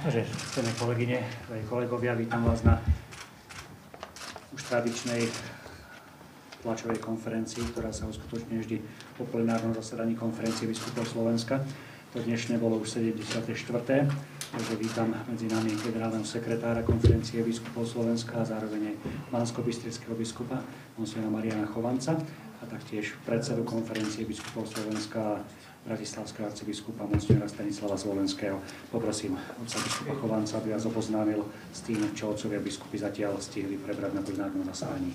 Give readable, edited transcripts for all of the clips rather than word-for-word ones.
Takže, ctené kolegyne, kolegovia, vítam vás na už tradičnej tlačovej konferencii, ktorá sa uskutočňuje vždy po plenárnom zasadaní konferencie biskupov Slovenska. To dnešné bolo už 74. Takže vítam medzi nami generálneho sekretára konferencie biskupov Slovenska a zároveň aj banskobystrického biskupa monsignora Mariana Chovanca a taktiež predsedu konferencie biskupov Slovenska bratislavského arcibiskupa monsignora Stanislava Zvolenského. Poprosím otca biskupa Chovanca, aby vás oboznámil s tým, čo otcovia biskupy zatiaľ stihli prebrať na plenárnom zasadaní.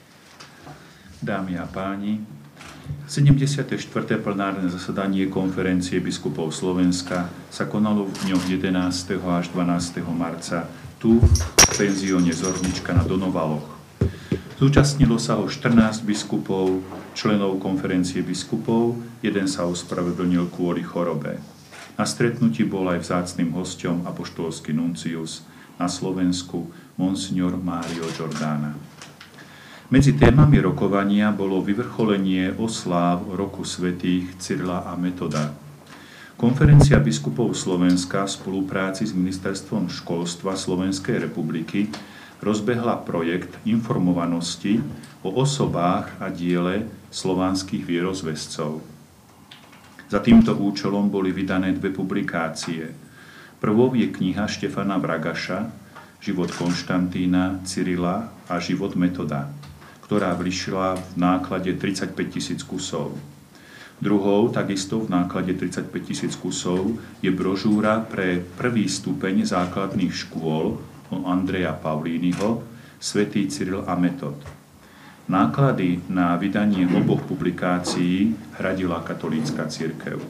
Dámy a páni, 74. plenárne zasadanie konferencie biskupov Slovenska sa konalo v dňoch 11. až 12. marca tu v penzióne Zornička na Donovaloch. Zúčastnilo sa ho 14 biskupov, členov konferencie biskupov, jeden sa ospravedlnil kvôli chorobe. Na stretnutí bol aj vzácnym hosťom apoštolský nuncius na Slovensku monsignor Mário Giordana. Medzi témami rokovania bolo vyvrcholenie osláv roku svätých Cyrila a Metoda. Konferencia biskupov Slovenska v spolupráci s Ministerstvom školstva Slovenskej republiky rozbehla projekt informovanosti o osobách a diele slovanských vierozvescov. Za týmto účelom boli vydané dve publikácie. Prvou je kniha Štefana Vragaša Život Konštantína, Cyrila a život Metoda, ktorá vyšla v náklade 35 000 kusov. Druhou, takisto v náklade 35 000 kusov, je brožúra pre prvý stupeň základných škôl Andreja Paulínyho Svätý Cyril a Metod. Náklady na vydanie oboch publikácií hradila katolícka cirkev.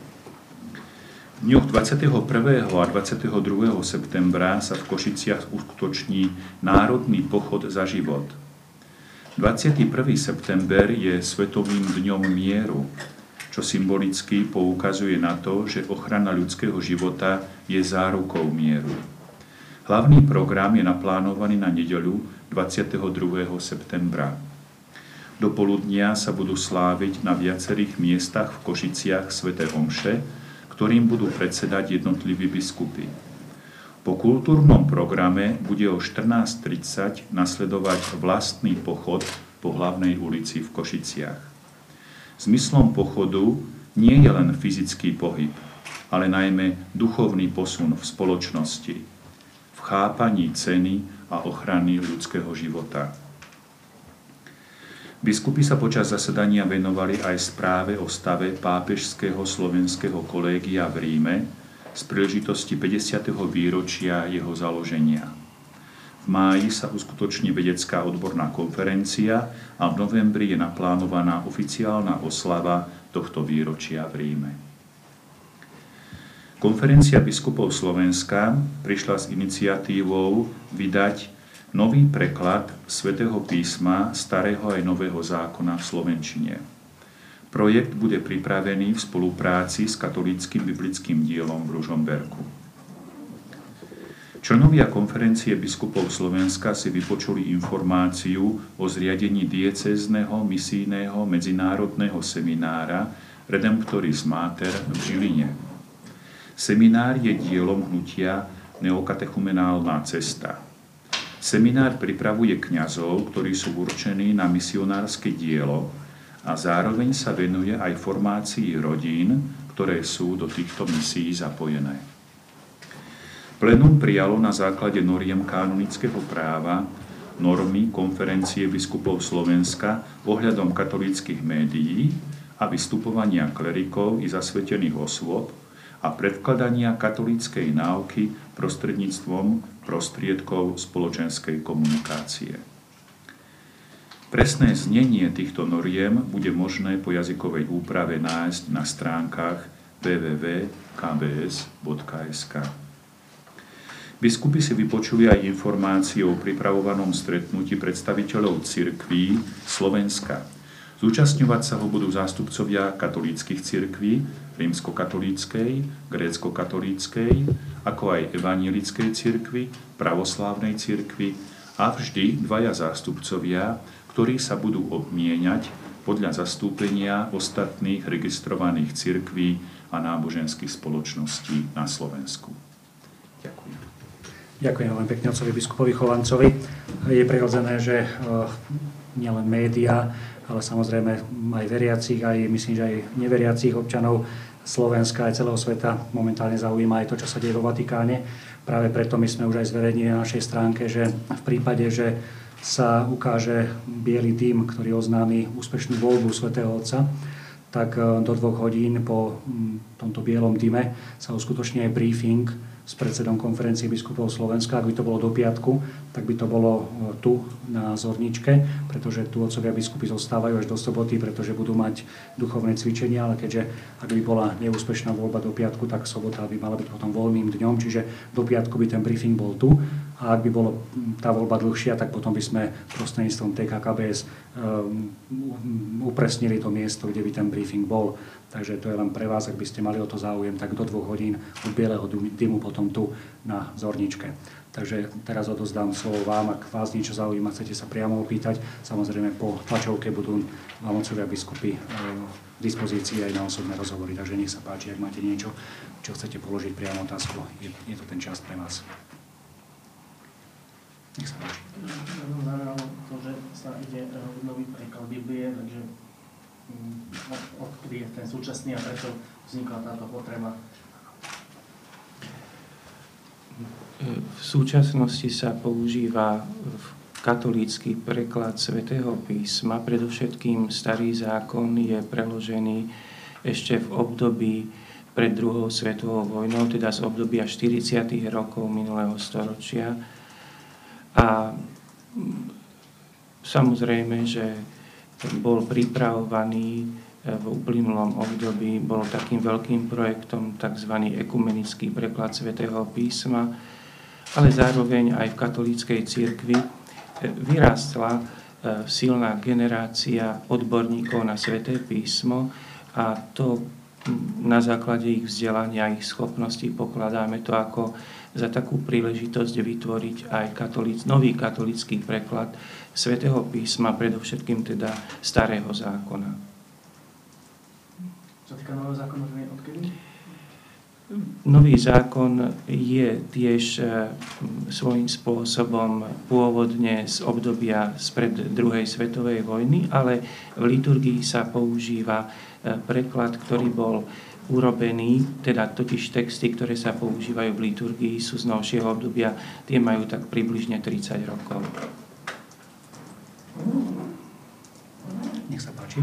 V dňoch 21. a 22. septembra sa v Košiciach uskutoční Národný pochod za život. 21. september je Svetovým dňom mieru, čo symbolicky poukazuje na to, že ochrana ľudského života je zárukou mieru. Hlavný program je naplánovaný na nedeľu 22. septembra. Do poludnia sa budú sláviť na viacerých miestach v Košiciach sväté omše, ktorým budú predsedať jednotliví biskupy. Po kultúrnom programe bude o 14:30 nasledovať vlastný pochod po hlavnej ulici v Košiciach. Zmyslom pochodu nie je len fyzický pohyb, ale najmä duchovný posun v spoločnosti, v chápaní ceny a ochrany ľudského života. Biskupy sa počas zasadania venovali aj správe o stave pápežského slovenského kolégia v Ríme z príležitosti 50. výročia jeho založenia. V máji sa uskutoční vedecká odborná konferencia a v novembri je naplánovaná oficiálna oslava tohto výročia v Ríme. Konferencia biskupov Slovenska prišla s iniciatívou vydať nový preklad Svätého písma Starého aj Nového zákona v slovenčine. Projekt bude pripravený v spolupráci s katolíckym biblickým dielom v Ružomberku. Členovia konferencie biskupov Slovenska si vypočuli informáciu o zriadení diecézneho misijného medzinárodného seminára Redemptoris Mater v Žiline. Seminár je dielom hnutia Neokatechumenálna cesta. Seminár pripravuje kňazov, ktorí sú určení na misionárske dielo a zároveň sa venuje aj formácii rodín, ktoré sú do týchto misií zapojené. Plénum prijalo na základe noriem kanonického práva normy konferencie biskupov Slovenska ohľadom katolíckych médií a vystupovania klerikov i zasvetených osôb a predkladania katolíckej náuky prostredníctvom prostriedkov spoločenskej komunikácie. Presné znenie týchto noriem bude možné po jazykovej úprave nájsť na stránkach www.kbs.sk. Biskupy si vypočuli aj informácie o pripravovanom stretnutí predstaviteľov cirkví Slovenska. Zúčastňovať sa ho budú zástupcovia katolíckych cirkví, rímskokatolíckej, grécko-katolíckej, ako aj evanjelickej cirkvi, pravoslávnej cirkvi a vždy dvaja zástupcovia, ktorí sa budú obmieniať podľa zastúpenia ostatných registrovaných cirkví a náboženských spoločností na Slovensku. Ďakujem. Ďakujem veľmi pekne otcovi biskupovi Chovancovi. Je prirodzené, že nielen médiá, ale samozrejme aj veriacich, aj myslím, že aj neveriacich občanov Slovenska aj celého sveta momentálne zaujíma aj to, čo sa deje vo Vatikáne. Práve preto my sme už aj zverejnili na našej stránke, že v prípade, že sa ukáže biely dym, ktorý oznámi úspešnú voľbu svätého Otca, tak do 2 hodín po tomto bielom dyme sa uskutoční aj briefing s predsedom konferencie biskupov Slovenska. Ak by to bolo do piatku, tak by to bolo tu na Zorničke, pretože tu otcovia biskupy zostávajú až do soboty, pretože budú mať duchovné cvičenia, ale keďže ak by bola neúspešná voľba do piatku, tak sobota by mala byť potom voľným dňom, čiže do piatku by ten briefing bol tu. A ak by bola tá voľba dlhšia, tak potom by sme prostredníctvom TKKBS upresnili to miesto, kde by ten briefing bol. Takže to je len pre vás, ak by ste mali o to záujem, tak do 2 hodín od bieleho dymu potom tu na Zorničke. Takže teraz odozdám slovo vám, ak vás niečo zaujíma, chcete sa priamo opýtať. Samozrejme po tlačovke budú vám otcovia biskupy v dispozícii aj na osobné rozhovory. Takže nech sa páči, ak máte niečo, čo chcete položiť priamo otázku, je to ten čas pre vás. Nech sa páči. Znamenalo to, že sa ide nový preklad Biblie, takže odkedy je ten súčasný a prečo vznikla táto potreba? V súčasnosti sa používa katolícky preklad Svätého písma. Predovšetkým Starý zákon je preložený ešte v období pred druhou svetovou vojnou, teda z obdobia 40. rokov minulého storočia. A samozrejme, že bol pripravovaný v uplynulom období, bol takým veľkým projektom tzv. Ekumenický preklad Svätého písma, ale zároveň aj v katolíckej cirkvi vyrástla silná generácia odborníkov na Sväté písmo a to na základe ich vzdelania, ich schopností pokladáme to ako za takú príležitosť vytvoriť aj nový katolícky preklad Svätého písma, predovšetkým teda Starého zákona. Čo týka nového zákona, to je odkedy? Nový zákon je tiež svojím spôsobom pôvodne z obdobia spred druhej svetovej vojny, ale v liturgii sa používa preklad, ktorý bol urobený, teda totiž texty, ktoré sa používajú v liturgii, sú z novšieho obdobia, tie majú tak približne 30 rokov. Nech sa páči.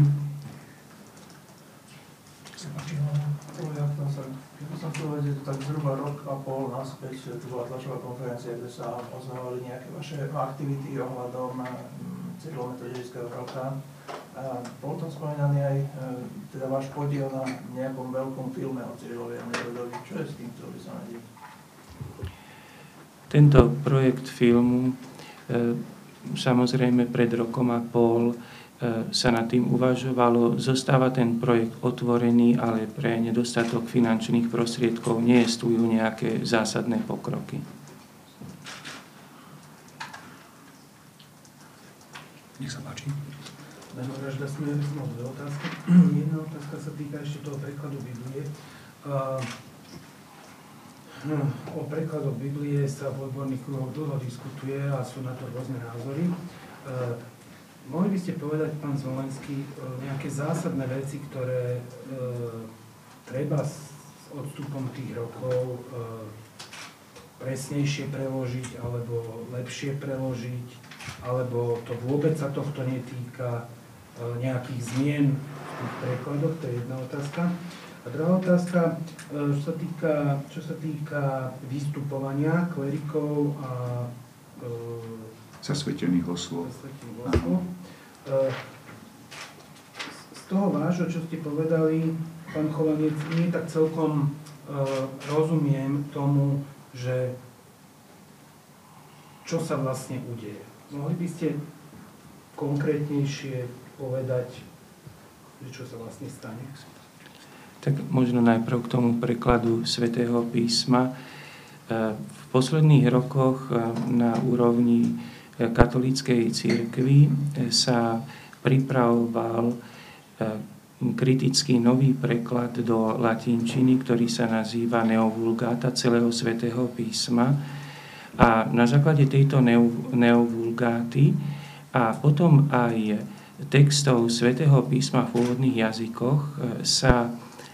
Ja som chcel vedieť, tak zhruba rok a pol naspäť, tu bola tlačová konferencia, kde sa oznamovali nejaké vaše aktivity ohľadom cyrilometodického roka. Bol tam spomínaný aj teda váš podiel na nejakom veľkom filme o Cyrilovi a Metodovi. Čo je s tým, chcel by sa vedieť? Tento projekt filmu samozrejme pred rokom a pol sa nad tým uvažovalo. Zostáva ten projekt otvorený, ale pre nedostatok finančných prostriedkov neestujú nejaké zásadné pokroky. Nech sa páči. Vražda smeru som dve otázky. Jedna otázka sa týka ešte toho prekladu Biblie. O prekladoch Biblie sa v odborných kruhoch dlho diskutuje a sú na to rôzne názory. Mohli by ste povedať, pán Zvolenský, nejaké zásadné veci, ktoré treba s odstupom tých rokov presnejšie preložiť, alebo lepšie preložiť, alebo to vôbec sa tohto netýka, nejakých zmien v tých prekladoch? To je jedna otázka. A druhá otázka, čo sa týka vystupovania klerikov a Zasvetených osôb. Z toho vášho, čo ste povedali, pán Chovanec, nie tak celkom rozumiem tomu, že čo sa vlastne udeje. Mohli by ste konkrétnejšie povedať, čo sa vlastne stane? Tak možno najprv k tomu prekladu Svätého písma. V posledných rokoch na úrovni katolíckej cirkvi sa pripravoval kritický nový preklad do latinčiny, ktorý sa nazýva Neo Vulgata celého Svätého písma. A na základe tejto neovulgáty a potom aj textov Svätého písma v pôvodných jazykoch sa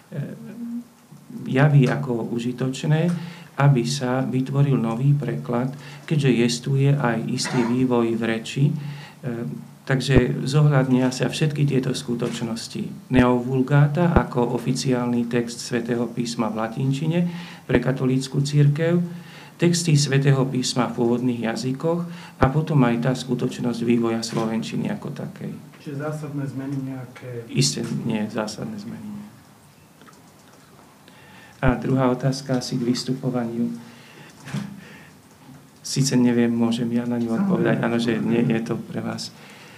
javí ako užitočné, aby sa vytvoril nový preklad, keďže jestvuje aj istý vývoj v reči. Takže zohľadnia sa všetky tieto skutočnosti. Neovulgáta ako oficiálny text Svätého písma v latinčine pre katolícku cirkev, texty Svätého písma v pôvodných jazykoch a potom aj tá skutočnosť vývoja slovenčiny ako takej. Čiže zásadné zmeny nejaké? Isté nie, zásadné zmeny nie. A druhá otázka asi k vystupovaniu. Sice neviem, môžem ja na ňu odpovedať, áno, že nie je to pre vás.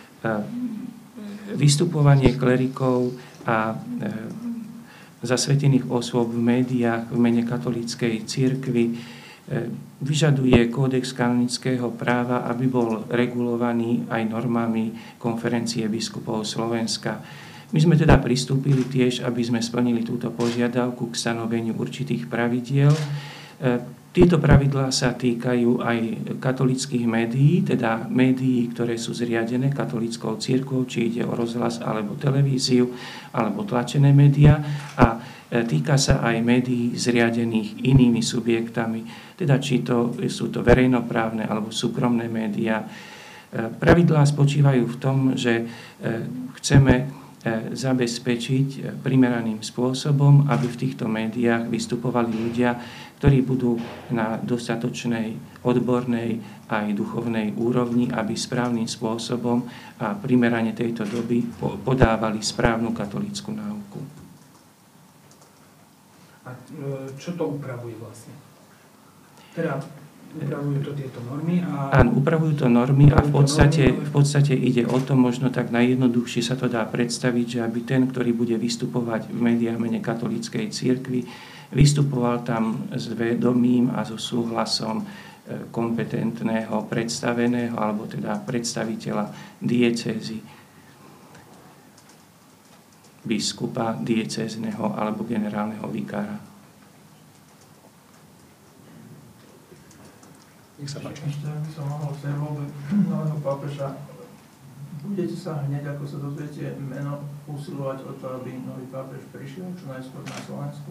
Vystupovanie klerikov a zasvetených osôb v médiách v mene katolíckej cirkvi vyžaduje kódex kanonického práva, aby bol regulovaný aj normami Konferencie biskupov Slovenska. My sme teda pristúpili tiež, aby sme splnili túto požiadavku k stanoveniu určitých pravidiel. Tieto pravidlá sa týkajú aj katolíckych médií, teda médií, ktoré sú zriadené katolíckou cirkvou, či ide o rozhlas alebo televíziu, alebo tlačené médiá. A týka sa aj médií zriadených inými subjektami, teda či sú to verejnoprávne alebo súkromné médiá. Pravidlá spočívajú v tom, že chceme zabezpečiť primeraným spôsobom, aby v týchto médiách vystupovali ľudia, ktorí budú na dostatočnej odbornej aj duchovnej úrovni, aby správnym spôsobom a primerane tejto doby podávali správnu katolícku náuku. A čo to upravuje vlastne? Teda upravujú to tieto normy a... Áno, upravujú to normy a v podstate ide o to, možno tak najjednoduchšie sa to dá predstaviť, že aby ten, ktorý bude vystupovať v médiách mene katolíckej cirkvi, vystupoval tam s vedomím a so súhlasom kompetentného predstaveného alebo teda predstaviteľa diecézy, biskupa diecézneho alebo generálneho vikára. Nech sa páči. Ešte, ak by som mohol v tej voľbe nového pápeža, budete sa hneď, ako sa dozviete meno, usilovať o to, aby nový pápež prišiel čo najskôr na Slovensku?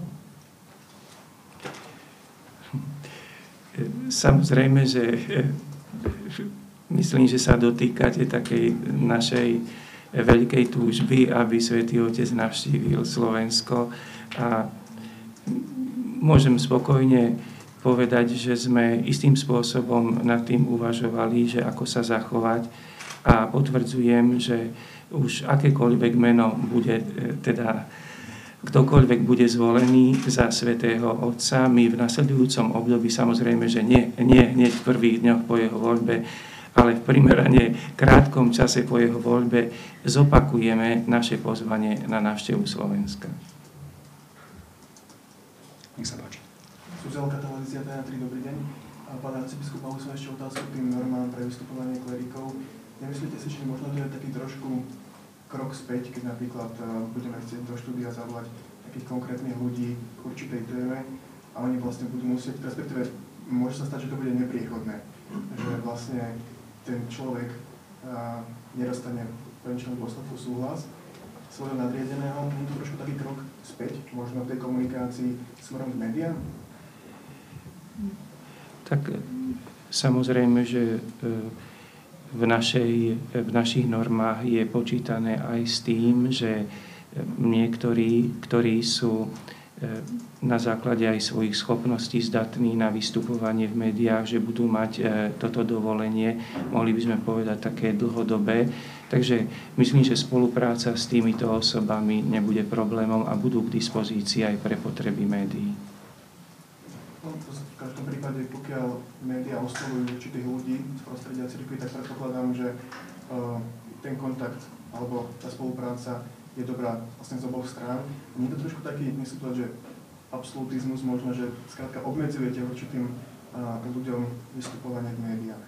Samozrejme, že myslím, že sa dotýkate takej našej veľkej túžby, aby Svätý Otec navštívil Slovensko a môžem spokojne povedať, že sme istým spôsobom nad tým uvažovali, že ako sa zachovať a potvrdzujem, že už akékoľvek meno bude, teda ktokoľvek bude zvolený za Svätého Otca, my v nasledujúcom období samozrejme, že nie hneď v prvých dňoch po jeho voľbe, ale v primerane krátkom čase po jeho voľbe zopakujeme naše pozvanie na návštevu Slovenska. Nech sa páči. Súzelka televízia TN3, dobrý deň. Pán arcibiskup, mal som ešte otázku k tým normám pre vystupovanie klerikov. Nemyslíte si, že možno to je taký trošku krok späť, keď napríklad budeme chcieť do štúdia zavolať takých konkrétnych ľudí k určitej téme a oni vlastne budú musieť, respektíve môže sa stať, že to bude nepriechodné. Že vlastne ten človek nedostane v konečnom dôsledku súhlas svojho nadriadeného. Je to trošku taký krok späť, možno v tej komunikácii smerom k médiám? Tak samozrejme, že v našich normách je počítané aj s tým, že niektorí, ktorí sú na základe aj svojich schopností zdatní na vystupovanie v médiách, že budú mať toto dovolenie, mohli by sme povedať také dlhodobé. Takže myslím, že spolupráca s týmito osobami nebude problémom a budú k dispozícii aj pre potreby médií. V každom prípade, pokiaľ médiá oslovujú určitých ľudí z prostredia cirkvi, tak predpokladám, že ten kontakt alebo tá spolupráca je dobrá vlastne z oboch strán. Nie je to trošku taký, myslím povedať, že absolutizmus možno, že skrátka obmedzujete určitým ľuďom vystupovanie v médiách?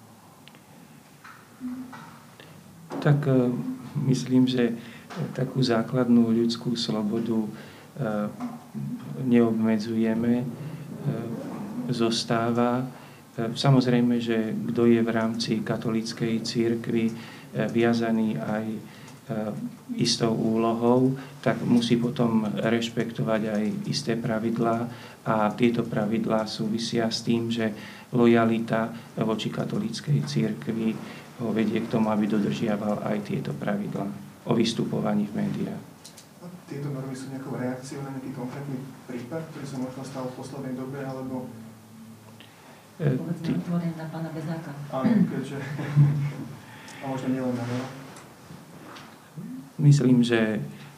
Tak myslím, že takú základnú ľudskú slobodu neobmedzujeme. Zostáva Samozrejme, že kto je v rámci katolíckej cirkvi viazaný aj istou úlohou, tak musí potom rešpektovať aj isté pravidlá a tieto pravidlá súvisia s tým, že lojalita voči katolíckej cirkvi ho vedie k tomu, aby dodržiaval aj tieto pravidlá o vystupovaní v médiách. A tieto normy sú nejakou reakciou na nejaký konkrétny prípad, ktorý sa možno stal v poslednej dobe, alebo... Povedzme otvorené na pána Bezáka. Áno, keďže... A možno nielen na mňa. Myslím, že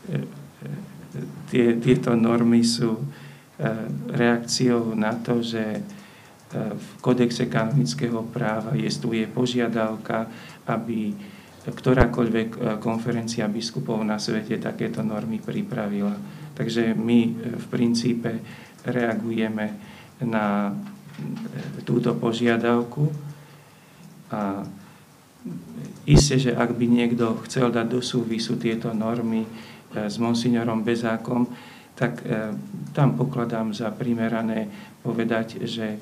tieto normy sú reakciou na to, že v Kodexe kanonického práva je požiadavka, aby ktorákoľvek konferencia biskupov na svete takéto normy pripravila. Takže my v princípe reagujeme na túto požiadavku a isté, že ak by niekto chcel dať do súvisu tieto normy s monsignorom Bezákom, tak tam pokladám za primerané povedať, že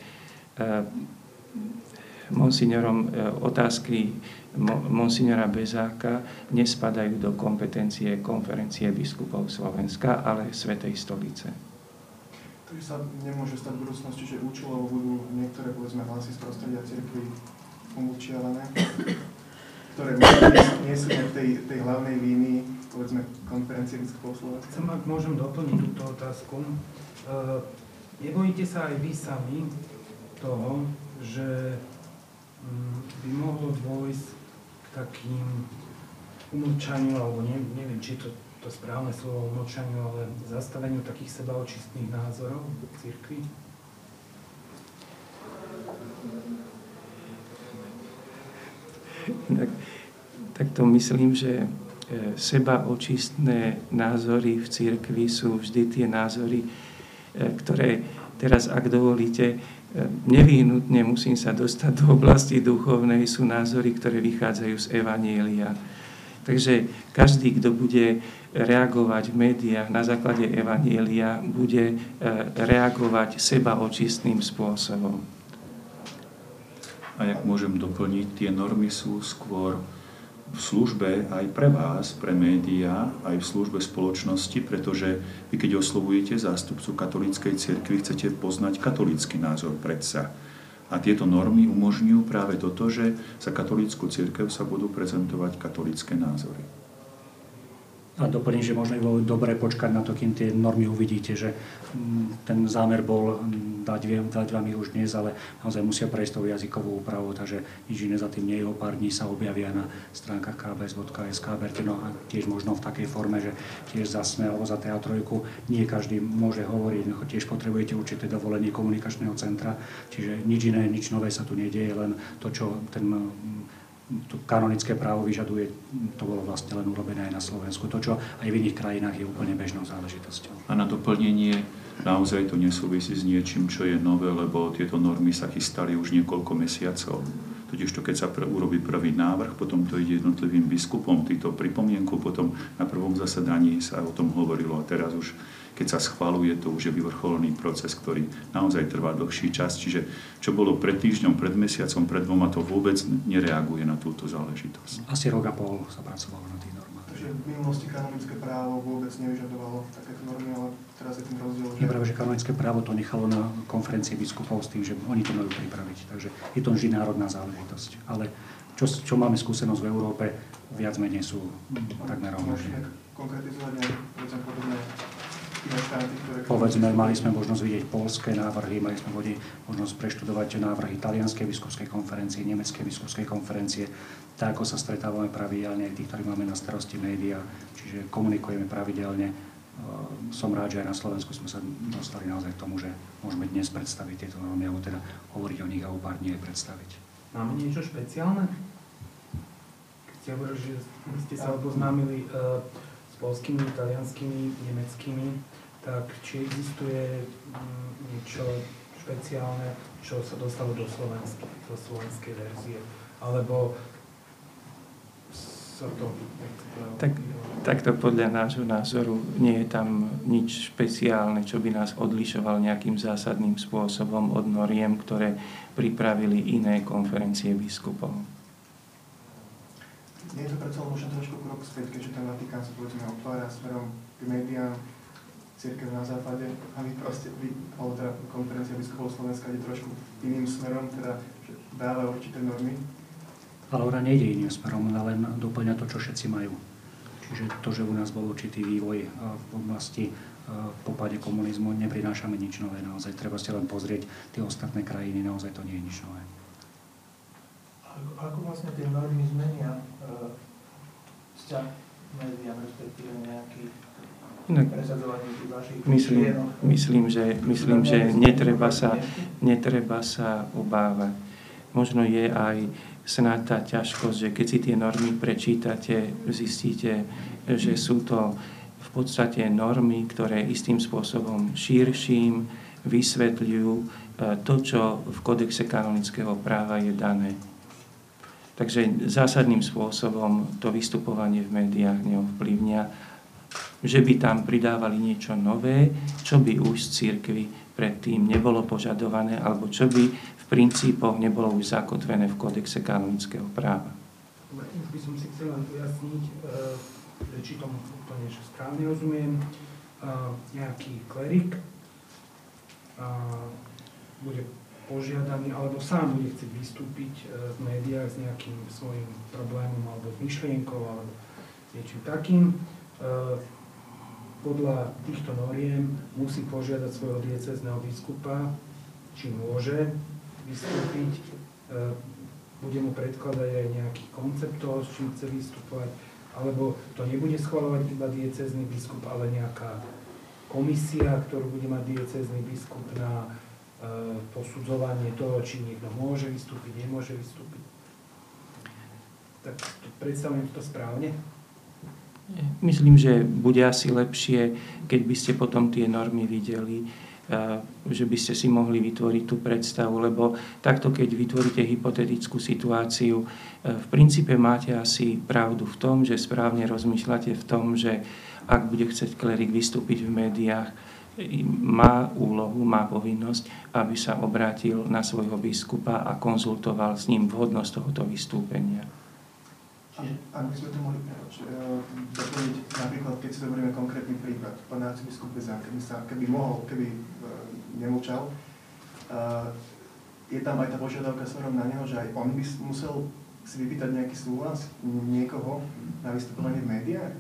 otázky monsignora Bezáka nespadajú do kompetencie konferencie biskupov Slovenska, ale Svätej stolice. Takže sa nemôže stať v budúcnosti, že účelovo budú niektoré, povedzme, hlasy z prostredia cirkvi umlčiavané, ktoré nie sú v tej hlavnej línii, povedzme, konferencie biskupov Slovenska. Chcem, ak môžem doplniť túto otázku. Nebojíte sa aj vy sami toho, že by mohlo dôjsť k takým umlčaniu, alebo neviem, či to správne slovo umlčaniu, ale zastaveniu takých sebaočistných názorov v cirkvi? Tak to myslím, že sebaočistné názory v cirkvi sú vždy tie názory, ktoré teraz, ak dovolíte, nevyhnutne musím sa dostať do oblasti duchovnej, sú názory, ktoré vychádzajú z Evanjelia. Takže každý, kto bude reagovať v médiách na základe Evanjelia, bude reagovať sebaočistným spôsobom. A jak môžem doplniť, tie normy sú skôr v službe aj pre vás, pre médiá, aj v službe spoločnosti, pretože vy, keď oslovujete zástupcu katolíckej cirkvi, chcete poznať katolícky názor predsa. A tieto normy umožňujú práve toto, že za katolícku cirkev sa budú prezentovať katolícke názory. A doplním, že možno by bolo dobre počkať na to, kým tie normy uvidíte, že ten zámer bol dať vám ich už dnes, ale naozaj musia prejsť tou jazykovú úpravou, takže nič iné za tým nie je, o pár dní sa objavia na stránkach kbs.sk, no a tiež možno v takej forme, že tiež za SME alebo za teatrojku nie každý môže hovoriť, tiež potrebujete určité dovolenie komunikačného centra, čiže nič iné, nič nové sa tu nedieje, len to, čo to kanonické právo vyžaduje, to bolo vlastne len urobené aj na Slovensku. To, čo aj v iných krajinách je úplne bežnou záležitosťou. A na doplnenie, naozaj to nesúvisí s niečím, čo je nové, lebo tieto normy sa chystali už niekoľko mesiacov. Totižto, keď sa urobí prvý návrh, potom to ide jednotlivým biskupom, týto pripomienku, potom na prvom zasadaní sa o tom hovorilo a teraz už keď sa schvaľuje, to už je vyvrcholený proces, ktorý naozaj trvá dlhší čas. Čiže čo bolo pred týždňom, pred mesiacom, pred dvoma, to vôbec nereaguje na túto záležitosť. Asi rok a pol sa pracovalo na tých normách. Takže v minulosti kanonické právo vôbec nevyžadovalo takéto normy, ale teraz je ten rozdiel, že... Je práve, že kanonické právo to nechalo na konferencii biskupov s tým, že oni to majú pripraviť. Takže je to vždy národná záležitosť. Ale čo máme skúsenosť v Európe, viac menej sú takmer rovnaké. Konkretizovať nejaké podobné štáty, ktoré... Povedzme, mali sme možnosť vidieť poľské návrhy, mali sme možnosť preštudovať návrhy Talianskej biskupskej konferencie, Nemeckej biskupskej konferencie, tak ako sa stretávame pravidelne, aj tí, ktorí máme na starosti médiá, čiže komunikujeme pravidelne. Som rád, že aj na Slovensku sme sa dostali naozaj k tomu, že môžeme dnes predstaviť tieto normy, alebo teda hovoriť o nich a o pár dní aj predstaviť. Máme niečo špeciálne? Keď ste hovorili, že ste sa oboznámili s poľskými, talianskými, nemeckými, tak či existuje niečo špeciálne, čo sa dostalo do slovenskej verzie, alebo sa to... Takto podľa nášho názoru nie je tam nič špeciálne, čo by nás odlišoval nejakým zásadným spôsobom od noriem, ktoré pripravili iné konferencie biskupov. Nie je to predsa možno trošku krok späť, keďže ten Vatikán sa povedzme otvára smerom k médiám, cirkev na západe a alebo teda konferencia biskupov Slovenska ide trošku iným smerom, teda že dáva určité normy. Ale ona nejde iným smerom, ona len doplňa to, čo všetci majú. Čiže to, že u nás bol určitý vývoj v oblasti popade komunizmu, neprinášame nič nové naozaj. Treba si len pozrieť tie ostatné krajiny, naozaj to nie je nič nové. Ako vlastne tie normy zmenia vzťah médiám, respektíve nejaký presadzovanie tých vašich myšlienok? Myslím, že netreba sa obávať. Možno je aj snáď tá ťažkosť, že keď si tie normy prečítate, zistíte, že sú to v podstate normy, ktoré istým spôsobom širším vysvetľujú to, čo v Kodexe kanonického práva je dané. Takže zásadným spôsobom to vystupovanie v médiách neovplyvňa, že by tam pridávali niečo nové, čo by už z cirkvi predtým nebolo požadované, alebo čo by v princípoch nebolo už zakotvené v Kodexe kanonického práva. Už by som si chcel len ujasniť, či tomu úplne správne rozumiem. Nejaký klerik bude požiadaný, alebo sám bude chcieť vystúpiť v médiách s nejakým svojím problémom, alebo s myšlienkou, alebo niečím takým. Podľa týchto noriem musí požiadať svojho diecézneho biskupa, či môže vystúpiť, bude mu predkladať aj nejaký koncept toho, s čím chce vystupovať, alebo to nebude schvaľovať iba diecézny biskup, ale nejaká komisia, ktorú bude mať diecézny biskup na posudzovanie toho, či niekto môže vystúpiť, nemôže vystúpiť. Tak predstavujem to správne? Myslím, že bude asi lepšie, keď by ste potom tie normy videli, že by ste si mohli vytvoriť tú predstavu, lebo takto, keď vytvoríte hypotetickú situáciu, v princípe máte asi pravdu v tom, že správne rozmýšľate v tom, že ak bude chcieť klerik vystúpiť v médiách, má úlohu, má povinnosť, aby sa obrátil na svojho biskupa a konzultoval s ním vhodnosť tohoto vystúpenia. Ak by sme to mohli doplniť, napríklad, keď si zoberieme konkrétny prípad, pán arcibiskup Bezák, keby nemlčal, je tam aj tá požiadavka smerom na neho, že aj on by musel si vypýtať nejaký súhlas niekoho na vystupovanie v médiách?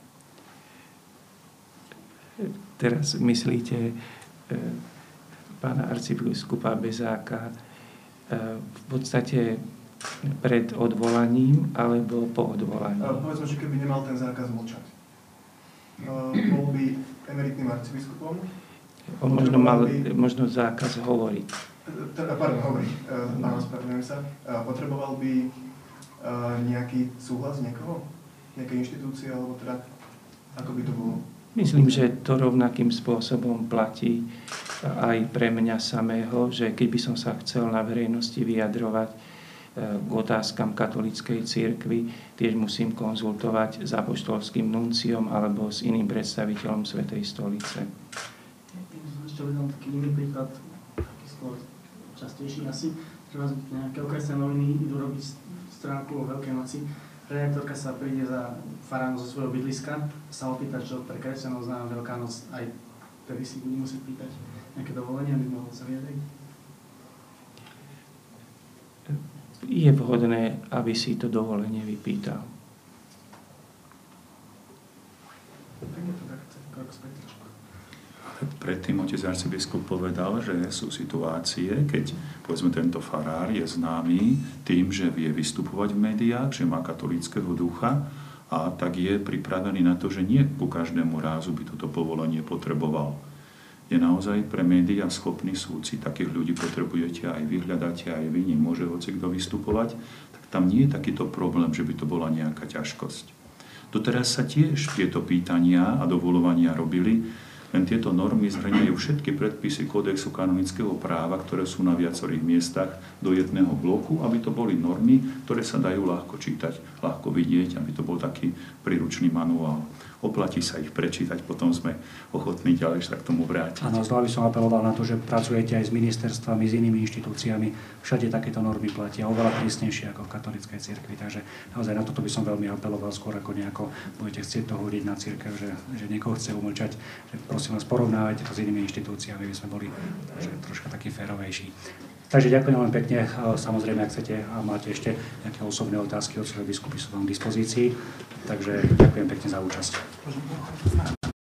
Teraz myslíte pána arcibiskupa Bezáka v podstate pred odvolaním alebo po odvolaní? Povedzme, že keby nemal ten zákaz mlčať. Bol by emeritným arcibiskupom? On možno mal možno zákaz hovoriť. Hovoriť. Áno, spravedlňujem sa. Potreboval by nejaký súhlas niekoho? Nejakej inštitúcie, alebo teda ako by to bolo? Myslím, že to rovnakým spôsobom platí aj pre mňa samého, že keď by som sa chcel na verejnosti vyjadrovať k otázkam katolíckej cirkvi, tiež musím konzultovať s apoštolským nunciom alebo s iným predstaviteľom Svätej stolice. Ešte dám taký iný príklad, taký skôr častejší asi. Treba nejaké okresné noviny idú robiť stránku o Veľkej noci. Redaktorka sa príde za faránom zo svojho bydliska a sa opýta, čo pre kresťanov znamená Veľká noc. Aj tedy si bude musieť pýtať nejaké dovolenie, aby mohol sa vyjadriť. Je vhodné, aby si to dovolenie vypýtal. Tak je to tak, krok späť. Predtým otec arcibiskup povedal, že sú situácie, keď povedzme tento farár je známy tým, že vie vystupovať v médiách, že má katolíckeho ducha a tak je pripravený na to, že nie ku každému rázu by toto povolenie potreboval. Je naozaj pre médiá schopný súcit, takých ľudí potrebujete aj vy, hľadáte aj vy, nemôže hocikto vystupovať, tak tam nie je takýto problém, že by to bola nejaká ťažkosť. Doteraz sa tiež tieto pýtania a dovolovania robili Len tieto normy zhrňajú všetky predpisy kódexu kanonického práva, ktoré sú na viacerých miestach do jedného bloku, aby to boli normy, ktoré sa dajú ľahko čítať, ľahko vidieť, aby to bol taký príručný manuál. Oplatí sa ich prečítať, potom sme ochotní ďalej sa k tomu vrátiť. Áno, znova by som apeloval na to, že pracujete aj s ministerstvami, s inými inštitúciami. Všade takéto normy platia oveľa prísnejšie ako v katolíckej cirkvi. Takže naozaj na toto by som veľmi apeloval, skôr ako nejako budete chcieť to hodiť na cirkev, že niekoho chce umlčať. Že prosím vás, porovnávajte to s inými inštitúciami, aby sme boli troška takí férovejší. Takže ďakujem veľmi pekne. Samozrejme, ak chcete a máte ešte nejaké osobné otázky, od svojho biskupy sú vám k dispozícii. Takže ďakujem pekne za účasť.